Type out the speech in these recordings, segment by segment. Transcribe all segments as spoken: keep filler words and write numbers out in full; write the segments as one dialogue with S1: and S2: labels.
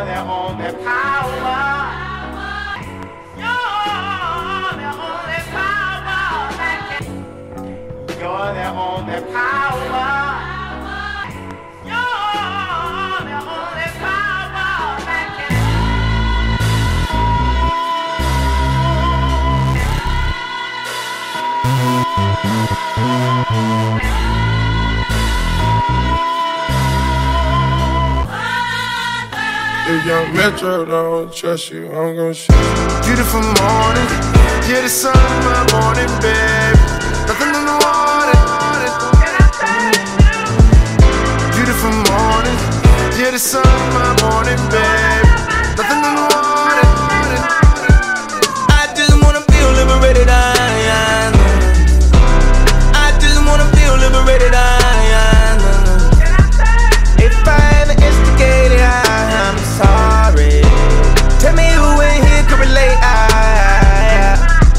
S1: the only power. You're the only power that can. You're the only power. You're the only power that can.
S2: If Young Metro don't trust you, I'm gon' shoot you.
S3: Beautiful morning, you're the sun of my morning, babe. Nothing in the water. Beautiful morning, you're the sun of my morning, babe. Nothing in the water. I just wanna feel liberated, I, I I just wanna feel liberated, I, I If I ever instigated, I, I'm sorry. Tell me who in here can relate, I,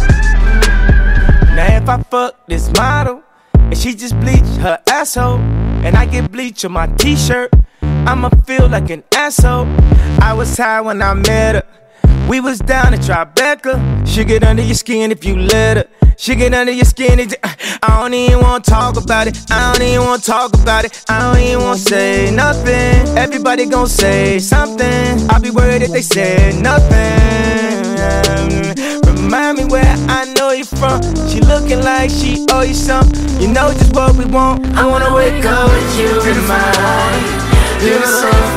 S3: I Now if I fuck this model and she just bleach her asshole, and I get bleach on my t-shirt, I'ma feel like an asshole. I was high when I met her. We was down at Tribeca. She get under your skin if you let her. She get under your skin. It, I don't even wanna talk about it. I don't even wanna talk about it. I don't even wanna say nothing. Everybody gon' say something. I'll be worried if they said nothing. Remind me where I know you from. She looking like she owe you something. You know just what we want. I wanna wake up with you in my morning. You're the sun.